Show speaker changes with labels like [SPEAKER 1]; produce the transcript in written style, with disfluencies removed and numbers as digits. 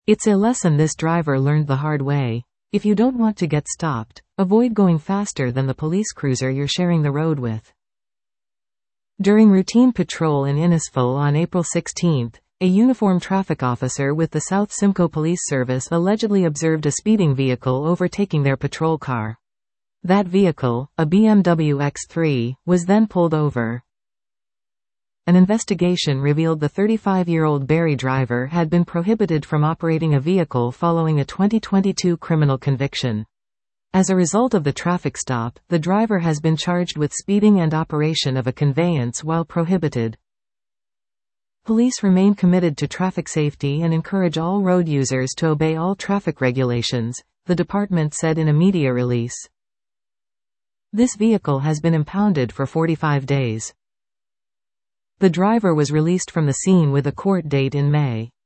[SPEAKER 1] It's a lesson this driver learned the hard way. If you don't want to get stopped, avoid going faster than the police cruiser you're sharing the road with. During routine patrol in Innisfail on April 16, a uniformed traffic officer with the South Simcoe Police Service allegedly observed a speeding vehicle overtaking their patrol car. That vehicle, a BMW X3, was then pulled over. An investigation revealed the 35-year-old Barrie driver had been prohibited from operating a vehicle following a 2022 criminal conviction. As a result of the traffic stop, the driver has been charged with speeding and operation of a conveyance while prohibited. Police remain committed to traffic safety and encourage all road users to obey all traffic regulations, the department said in a media release. This vehicle has been impounded for 45 days. The driver was released from the scene with a court date in May.